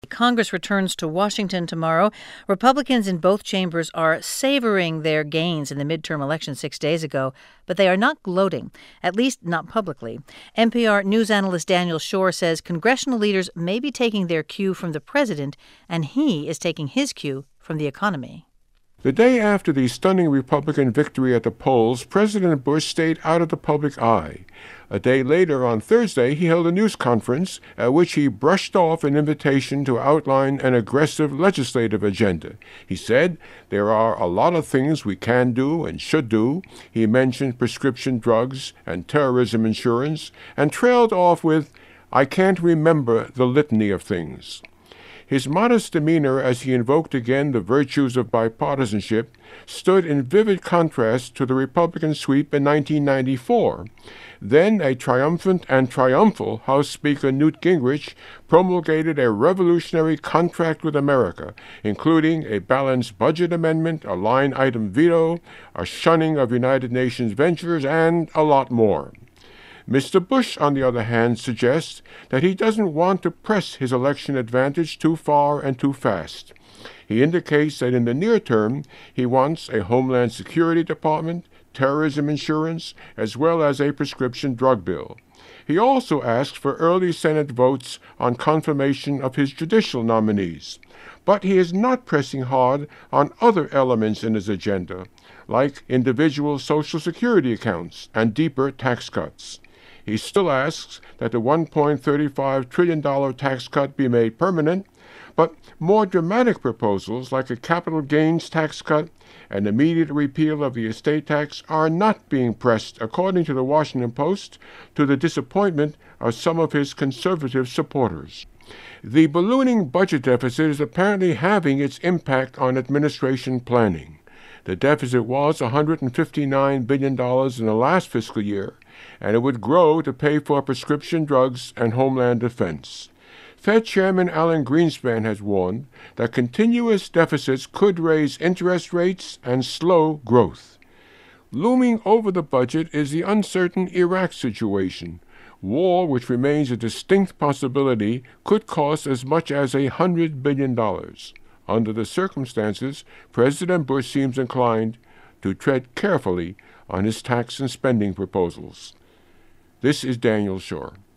Congress returns to Washington tomorrow. Republicans in both chambers are savoring their gains in the midterm election 6 days ago, but they are not gloating, at least not publicly. NPR news analyst Daniel Schorr says congressional leaders may be taking their cue from the president, and he is taking his cue from the economy. The day after the stunning Republican victory at the polls, President Bush stayed out of the public eye. A day later, on Thursday, he held a news conference at which he brushed off an invitation to outline an aggressive legislative agenda. He said, "There are a lot of things we can do and should do." He mentioned prescription drugs and terrorism insurance and trailed off with, "I can't remember the litany of things." His modest demeanor as he invoked again the virtues of bipartisanship stood in vivid contrast to the Republican sweep in 1994. Then a triumphant and triumphal House Speaker Newt Gingrich promulgated a revolutionary contract with America, including a balanced budget amendment, a line-item veto, a shunning of United Nations ventures, and a lot more. Mr. Bush, on the other hand, suggests that he doesn't want to press his election advantage too far and too fast. He indicates that in the near term, he wants a Homeland Security Department, terrorism insurance, as well as a prescription drug bill. He also asks for early Senate votes on confirmation of his judicial nominees. But he is not pressing hard on other elements in his agenda, like individual Social Security accounts and deeper tax cuts. He still asks that the $1.35 trillion tax cut be made permanent, but more dramatic proposals like a capital gains tax cut and immediate repeal of the estate tax are not being pressed, according to the Washington Post, to the disappointment of some of his conservative supporters. The ballooning budget deficit is apparently having its impact on administration planning. The deficit was $159 billion in the last fiscal year, and it would grow to pay for prescription drugs and homeland defense. Fed Chairman Alan Greenspan has warned that continuous deficits could raise interest rates and slow growth. Looming over the budget is the uncertain Iraq situation. War, which remains a distinct possibility, could cost as much as $100 billion. Under the circumstances, President Bush seems inclined to tread carefully on his tax and spending proposals. This is Daniel Schorr.